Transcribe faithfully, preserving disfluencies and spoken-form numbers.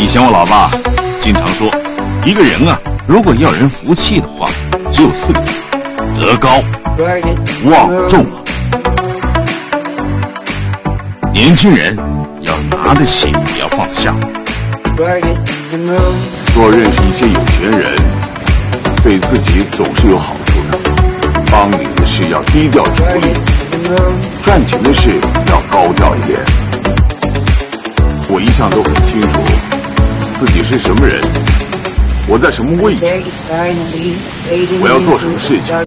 前我老爸经常说，一个人啊，如果要人服气的话，只有四个字：德高望重啊。年轻人要拿得起，也要放得下。 多认识一些有钱人，对自己总是有好处的。帮你的事要低调处理，赚钱的事要高调一点。我一向都很清楚自己是什么人，我在什么位置，我要做什么事情。